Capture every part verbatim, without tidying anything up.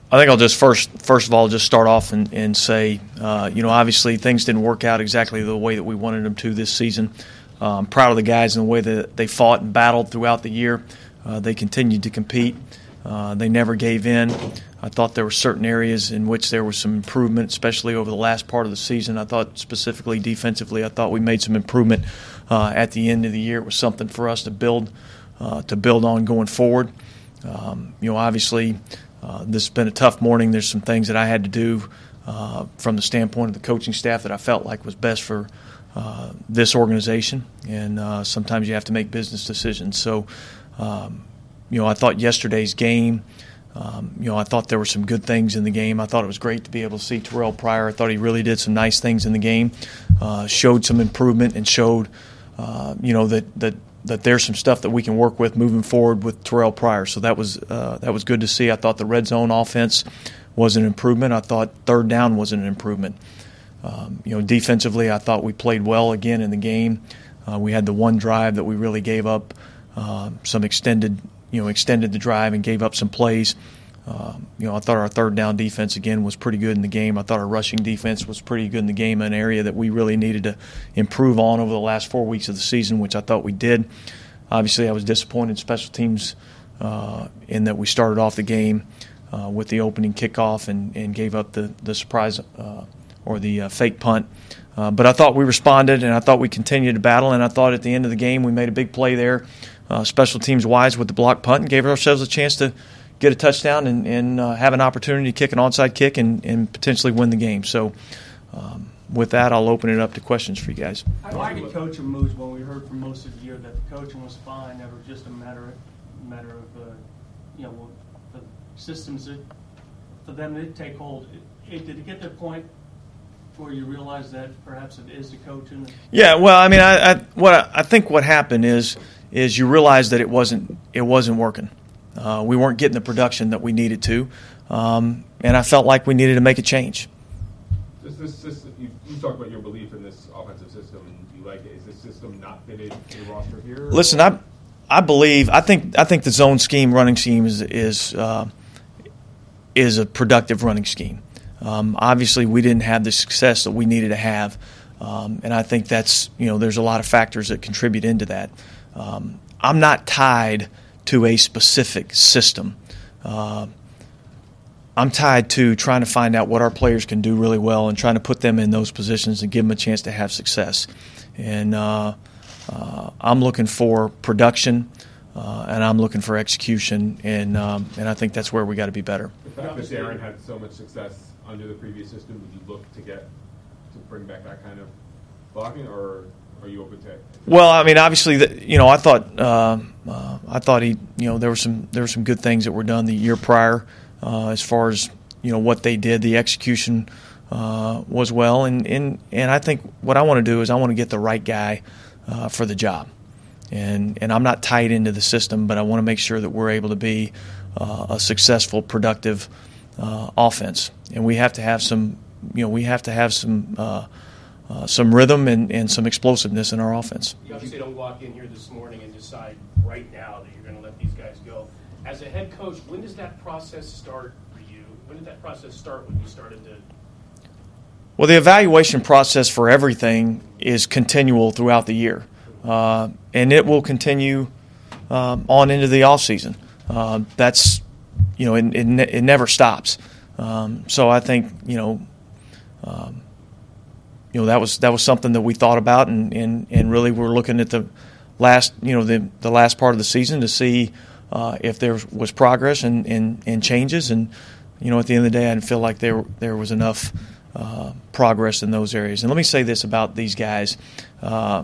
I think I'll just first, first of all, just start off and, and say, uh, you know, obviously things didn't work out exactly the way that we wanted them to this season. Uh, I'm proud of the guys and the way that they fought and battled throughout the year. Uh, they continued to compete. Uh, they never gave in. I thought there were certain areas in which there was some improvement, especially over the last part of the season. I thought specifically defensively, I thought we made some improvement uh, at the end of the year. It was something for us to build uh, to build on going forward. Um, you know, obviously, uh, this has been a tough morning. There's some things that I had to do uh, from the standpoint of the coaching staff that I felt like was best for uh, this organization, and uh, sometimes you have to make business decisions. So, um, you know, I thought yesterday's game, um, you know, I thought there were some good things in the game. I thought it was great to be able to see Terrell Pryor. I thought he really did some nice things in the game, uh, showed some improvement, and showed, uh, you know, that that. that there's some stuff that we can work with moving forward with Terrell Pryor. So that was uh, that was good to see. I thought the red zone offense was an improvement. I thought third down was an improvement. Um, you know, defensively, I thought we played well again in the game. Uh, we had the one drive that we really gave up uh, some extended, you know, extended the drive and gave up some plays. Um, you know, I thought our third down defense again was pretty good in the game. I thought our rushing defense was pretty good in the game, an area that we really needed to improve on over the last four weeks of the season, which I thought we did. Obviously, I was disappointed in special teams uh, in that we started off the game uh, with the opening kickoff and, and gave up the, the surprise uh, or the uh, fake punt. Uh, but I thought we responded, and I thought we continued to battle, and I thought at the end of the game we made a big play there, uh, special teams-wise, with the block punt, and gave ourselves a chance to get a touchdown and, and uh, have an opportunity to kick an onside kick and, and potentially win the game. So um, with that, I'll open it up to questions for you guys. Why did coaching moves when we heard for most of the year that the coaching was fine, never just a matter of, matter of uh, you know, the systems that for them to take hold? It, it, did it get to the point where you realize that perhaps it is the coaching? Yeah, well, I mean, I, I what I, I think what happened is is you realize that it wasn't it wasn't working. Uh, we weren't getting the production that we needed to, um, and I felt like we needed to make a change. Does this system, you, you talk about your belief in this offensive system, and you like it. Is this system not fitted in your roster here? Listen, I I believe I think I think the zone scheme, running scheme is is uh, is a productive running scheme. Um, obviously, we didn't have the success that we needed to have, um, and I think that's you know there's a lot of factors that contribute into that. Um, I'm not tied to a specific system. Uh, I'm tied to trying to find out what our players can do really well and trying to put them in those positions and give them a chance to have success. And uh, uh, I'm looking for production, uh, and I'm looking for execution, and um, and I think that's where we got to be better. The fact that Darren had so much success under the previous system, would you look to get to bring back that kind of blocking, or are you open to it? Well, I mean, obviously, the, you know, I thought uh, uh, I thought he, you know, there were some there were some good things that were done the year prior, uh, as far as you know what they did. The execution uh, was well, and, and and I think what I want to do is I want to get the right guy uh, for the job, and and I'm not tied into the system, but I want to make sure that we're able to be uh, a successful, productive uh, offense, and we have to have some, you know, we have to have some. Uh, Uh, some rhythm and, and some explosiveness in our offense. You obviously don't walk in here this morning and decide right now that you're going to let these guys go. As a head coach, when does that process start for you? When did that process start when you started to? Well, the evaluation process for everything is continual throughout the year, uh, and it will continue um, on into the off season. Uh, that's, you know, it, it, it never stops. Um, so I think, you know, um, You know that was that was something that we thought about, and, and, and really we're looking at the last you know the the last part of the season to see uh, if there was progress and, and, and changes, and you know at the end of the day I didn't feel like there there was enough uh, progress in those areas. And let me say this about these guys: uh,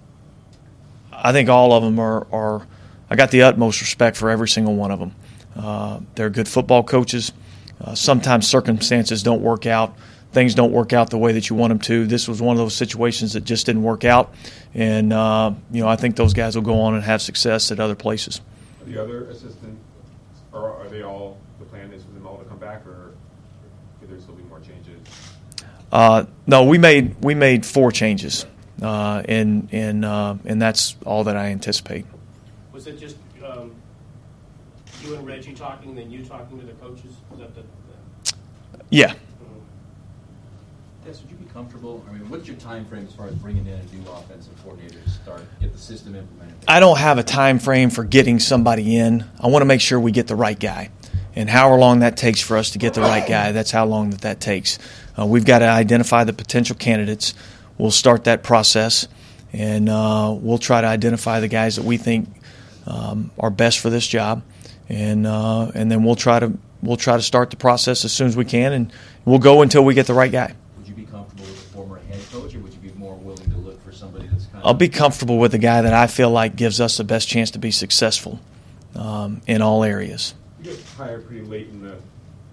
I think all of them are, are I got the utmost respect for every single one of them. Uh, they're good football coaches. Uh, sometimes circumstances don't work out. Things don't work out the way that you want them to. This was one of those situations that just didn't work out, and uh, you know I think those guys will go on and have success at other places. Are the other assistants, or are they all? The plan is for them all to come back, or could there still be more changes? Uh, no, we made we made four changes, uh, and and uh, and that's all that I anticipate. Was it just um, you and Reggie talking, then you talking to the coaches? Is that the, the Yeah. Yes, would you be comfortable? I mean, what's your time frame as far as bringing in a new offensive coordinator to start, get the system implemented? I don't have a time frame for getting somebody in. I want to make sure we get the right guy. And however long that takes for us to get the right guy, that's how long that that takes. Uh, we've got to identify the potential candidates. We'll start that process, and uh, we'll try to identify the guys that we think um, are best for this job, and uh, and then we'll try to we'll try to start the process as soon as we can, and we'll go until we get the right guy. Would you be comfortable with a former head coach, or would you be more willing to look for somebody that's kind of? I'll be comfortable with the guy that I feel like gives us the best chance to be successful um, in all areas. You got hired pretty late in the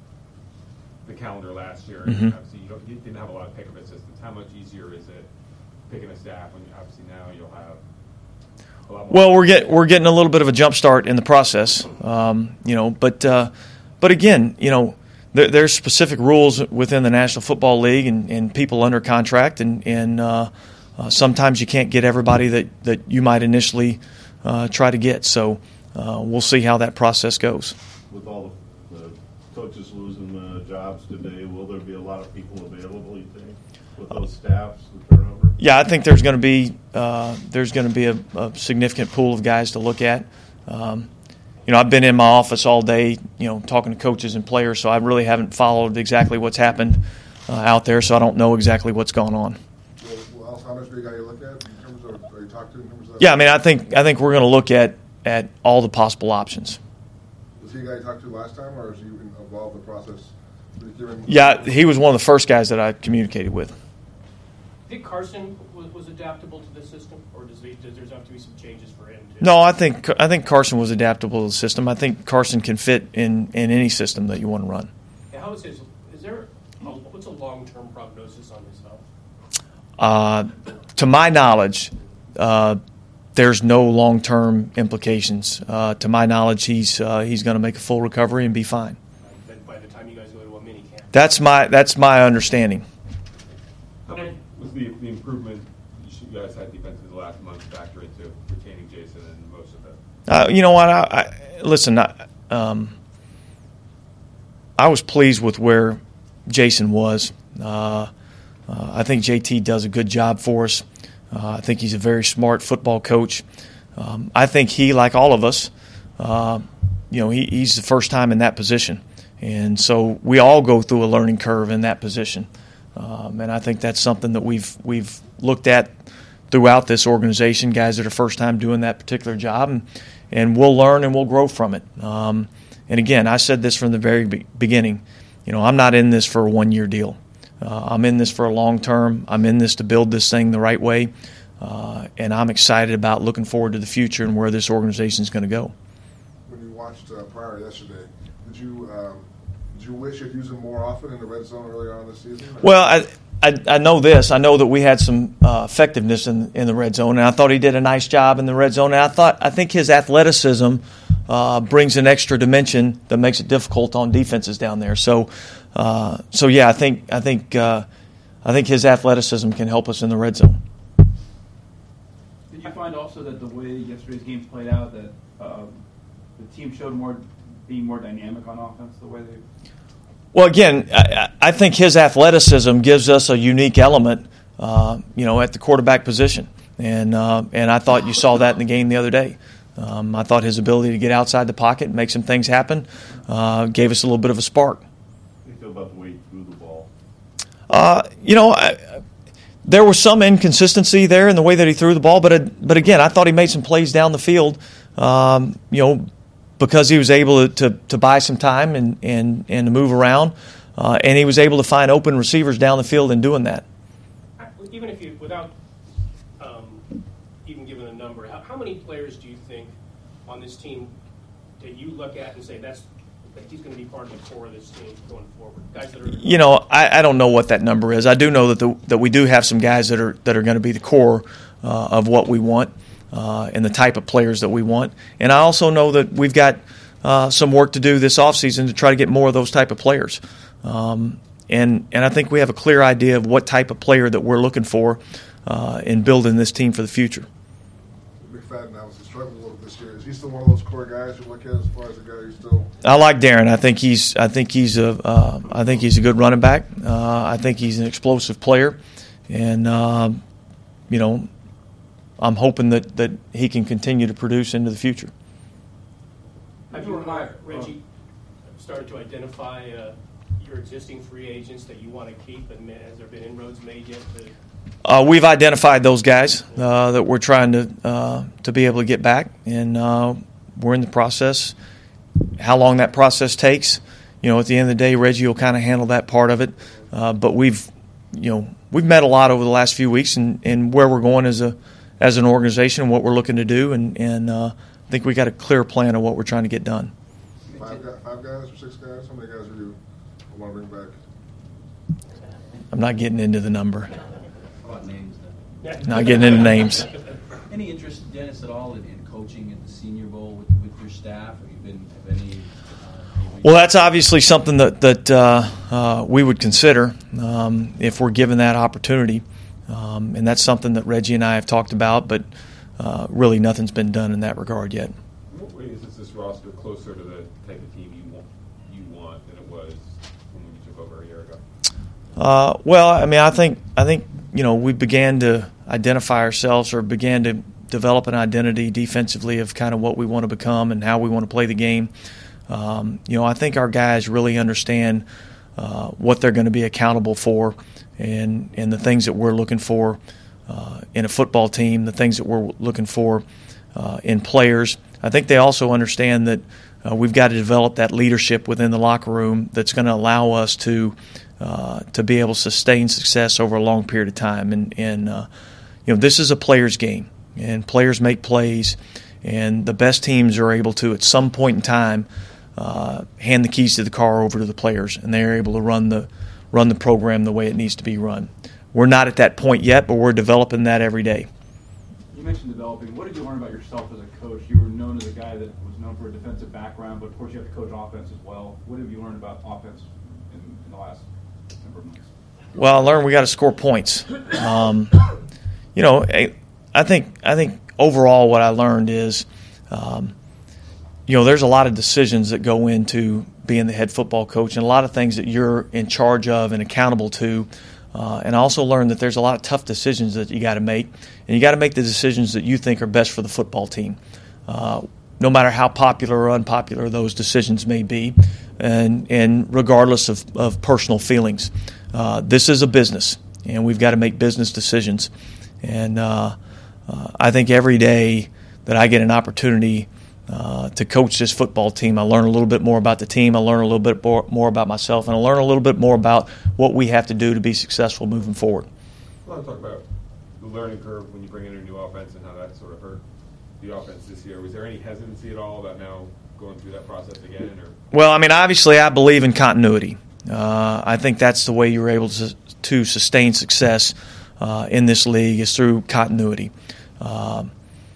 the calendar last year. Mm-hmm. Obviously, you, don't, you didn't have a lot of pick-up assistants. How much easier is it picking a staff when you, obviously now you'll have a lot more? Well, we're get we're getting a little bit of a jump start in the process, um, you know. But uh, but again, you know, there, there's specific rules within the National Football League and, and people under contract, and and uh, uh, sometimes you can't get everybody that, that you might initially uh, try to get. So uh, we'll see how that process goes. With all the, the coaches losing uh, jobs today, will there be a lot of people available, you think, with those staffs, the turnover? Yeah, I think there's going to be uh, there's going to be a, a significant pool of guys to look at. Um, you know, I've been in my office all day, you know, talking to coaches and players, so I really haven't followed exactly what's happened uh, out there, so I don't know exactly what's going on. Well, Al, how much do you got to look at in terms of, are you talking to in terms of that? Yeah, I mean, I think I think we're going to look at at all the possible options. Was he a guy you talked to last time, or is he involved in the process? Given- Yeah, he was one of the first guys that I communicated with. Think Carson was, was adaptable to the system, or does, he, does there have to be some changes for him too? No, I think I think Carson was adaptable to the system. I think Carson can fit in, in any system that you want to run. Yeah, how is his, is there a, what's a long-term prognosis on his health? Uh, to my knowledge, uh, there's no long-term implications. Uh, to my knowledge, he's uh, he's going to make a full recovery and be fine. Then by the time you guys go to a mini camp. That's my that's my understanding. How much was the, the improvement you guys had defensively the last month factor into retaining Jason and most of it? Uh, you know what? I, I, listen, I, um, I was pleased with where Jason was. Uh, uh, I think J T does a good job for us. Uh, I think he's a very smart football coach. Um, I think he, like all of us, uh, you know, he, he's the first time in that position. And so we all go through a learning curve in that position. Um, and I think that's something that we've we've looked at throughout this organization, guys that are first time doing that particular job. And, and we'll learn and we'll grow from it. Um, and, again, I said this from the very be- beginning. You know, I'm not in this for a one-year deal. Uh, I'm in this for a long term. I'm in this to build this thing the right way, uh, and I'm excited about looking forward to the future and where this organization is going to go. When you watched uh, Pryor yesterday, did you um, did you wish you'd use him more often in the red zone earlier on this season? Or? Well, I, I I know this. I know that we had some uh, effectiveness in in the red zone, and I thought he did a nice job in the red zone. And I thought I think his athleticism uh, brings an extra dimension that makes it difficult on defenses down there. So. Uh, so yeah, I think I think uh, I think his athleticism can help us in the red zone. Did you find also that the way yesterday's games played out, that uh, the team showed more being more dynamic on offense, the way they? Well, again, I, I think his athleticism gives us a unique element, uh, you know, at the quarterback position, and uh, and I thought you saw that in the game the other day. Um, I thought his ability to get outside the pocket and make some things happen uh, gave us a little bit of a spark. About the way he threw the ball? Uh, you know, I, there was some inconsistency there in the way that he threw the ball, but uh, but again, I thought he made some plays down the field, um, you know, because he was able to, to, to buy some time and, and, and to move around, uh, and he was able to find open receivers down the field in doing that. Even if you, without um, even giving a number, how, how many players do you think on this team that you look at and say that's that he's going to be part of the core of this team going forward? Guys that are, you know, I, I don't know what that number is. I do know that the, that we do have some guys that are that are going to be the core uh, of what we want uh, and the type of players that we want. And I also know that we've got uh, some work to do this offseason to try to get more of those type of players. Um, and and I think we have a clear idea of what type of player that we're looking for uh, in building this team for the future. McFadden obviously struggled a little this year. Is he still one of those core guys you look at as far as the guy you still? I like Darren. I think he's. I think he's a. Uh, I think he's a good running back. Uh, I think he's an explosive player, and uh, you know, I'm hoping that, that he can continue to produce into the future. Have you, uh, Reggie, started to identify uh, your existing free agents that you want to keep, and has there been inroads made yet? To... Uh, we've identified those guys uh, that we're trying to uh, to be able to get back, and uh, we're in the process. How long that process takes, you know, at the end of the day, Reggie will kind of handle that part of it. Uh, but we've, you know, we've met a lot over the last few weeks, and, and where we're going as a as an organization, what we're looking to do, and and uh, I think we got a clear plan of what we're trying to get done. Five, guys, five guys or six guys? How many guys do you want to bring back? I'm not getting into the number. How about names then? Not getting into names. Any interest, Dennis, at all in, in coaching at the Senior Bowl with, with your staff? Have you been have any? Uh, any Well, that's obviously something that that uh, uh, we would consider um, if we're given that opportunity, um, and that's something that Reggie and I have talked about. But uh, really, nothing's been done in that regard yet. In what ways is this roster closer to the type of team you want, you want than it was when we took over a year ago? Uh, well, I mean, I think I think you know we began to identify ourselves or began to develop an identity defensively of kind of what we want to become and how we want to play the game. Um, you know, I think our guys really understand uh, what they're going to be accountable for, and and the things that we're looking for uh, in a football team, the things that we're looking for uh, in players. I think they also understand that uh, we've got to develop that leadership within the locker room that's going to allow us to uh, to be able to sustain success over a long period of time. And and uh, you know, this is a players' game, and players make plays, and the best teams are able to, at some point in time, uh, hand the keys to the car over to the players, and they're able to run the run the program the way it needs to be run. We're not at that point yet, but we're developing that every day. You mentioned developing. What did you learn about yourself as a coach? You were known as a guy that was known for a defensive background, but of course you have to coach offense as well. What have you learned about offense in, in the last number of months? Well, I learned we got to score points. Um, you know, I, I think I think overall what I learned is, um, you know, there's a lot of decisions that go into being the head football coach, and a lot of things that you're in charge of and accountable to. Uh, and I also learned that there's a lot of tough decisions that you got to make, and you got to make the decisions that you think are best for the football team, uh, no matter how popular or unpopular those decisions may be, and and regardless of, of personal feelings. Uh, this is a business, and we've got to make business decisions. And uh, uh, I think every day that I get an opportunity Uh, to coach this football team, I learn a little bit more about the team, I learn a little bit more, more about myself, and I learn a little bit more about what we have to do to be successful moving forward. I want to talk about the learning curve when you bring in a new offense and how that sort of hurt the offense this year. Was there any hesitancy at all about now going through that process again? Or? Well, I mean, obviously I believe in continuity. Uh, I think that's the way you're able to, to sustain success uh, in this league is through continuity. Um,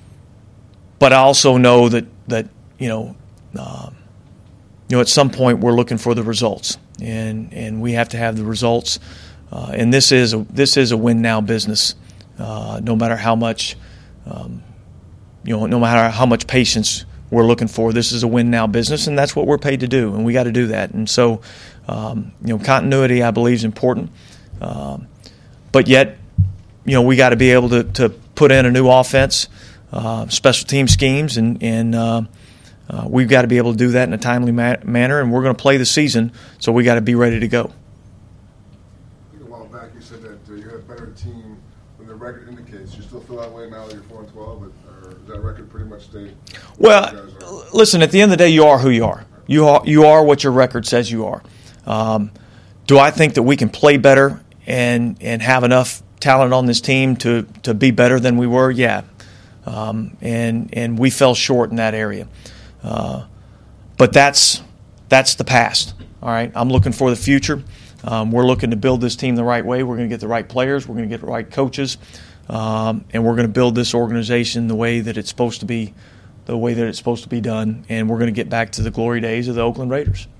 but I also know that that you know, um, you know, at some point we're looking for the results, and and we have to have the results. Uh, and this is a, this is a win now business. Uh, no matter how much, um, you know, no matter how much patience we're looking for, this is a win now business, and that's what we're paid to do, and we got to do that. And so, um, you know, continuity I believe is important, um, but yet, you know, we got to be able to to put in a new offense. Uh, special team schemes, and, and uh, uh, we've got to be able to do that in a timely ma- manner, and we're going to play the season, so we got to be ready to go. I think a while back you said that uh, you had a better team than the record indicates. You still feel that way now that you're four and twelve, but, or does that record pretty much stay? Well, listen, at the end of the day, you are who you are. You are, you are what your record says you are. Um, do I think that we can play better and, and have enough talent on this team to, to be better than we were? Yeah. Um, and and we fell short in that area, uh, but that's that's the past. All right, I'm looking for the future. Um, we're looking to build this team the right way. We're going to get the right players. We're going to get the right coaches, um, and we're going to build this organization the way that it's supposed to be, the way that it's supposed to be done. And we're going to get back to the glory days of the Oakland Raiders.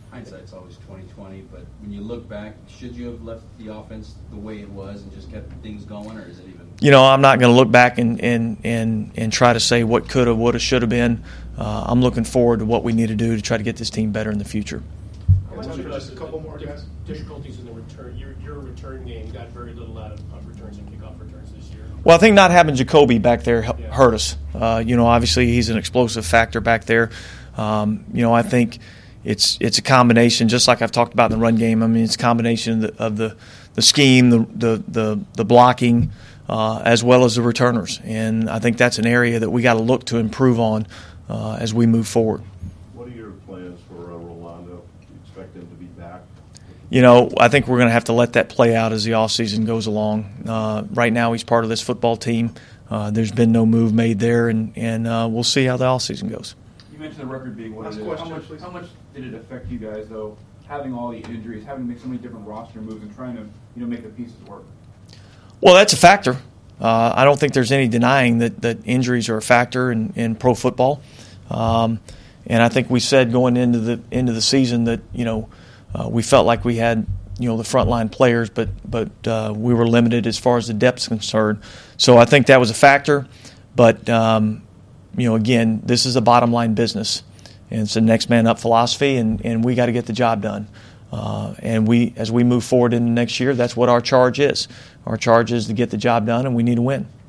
hindsight's always twenty twenty, but when you look back, should you have left the offense the way it was and just kept things going, or is it even? You know, I'm not going to look back and, and, and, and try to say what could have, would have, should have been. Uh, I'm looking forward to what we need to do to try to get this team better in the future. How much of Just a couple more, the guys. difficulties in the return, your, your return game got very little out of, of returns and kickoff returns this year? Well, I think not having Jacoby back there hel- Yeah. hurt us. Uh, you know, obviously he's an explosive factor back there. Um, you know, I think it's it's a combination, just like I've talked about in the run game. I mean, it's a combination of the of the, the scheme, the the the, the blocking, uh, as well as the returners. And I think that's an area that we got to look to improve on uh, as we move forward. What are your plans for uh, Rolando? Do you expect him to be back? You know, I think we're going to have to let that play out as the offseason goes along. Uh, right now, he's part of this football team. Uh, there's been no move made there, and, and uh, we'll see how the offseason goes. You mentioned the record being what Last it is. question, how much, please. how much did it affect you guys, though, having all the injuries, having to make so many different roster moves and trying to, you know, make the pieces work? Well, that's a factor. Uh, I don't think there's any denying that, that injuries are a factor in, in pro football. Um, and I think we said going into the into the season that, you know, uh, we felt like we had, you know, the frontline players, but but uh, we were limited as far as the depth is concerned. So I think that was a factor. But, um, you know, again, this is a bottom line business. And it's a next man up philosophy, and, and we got to get the job done. Uh, and we, as we move forward into next year, that's what our charge is. Our charge is to get the job done, and we need to win.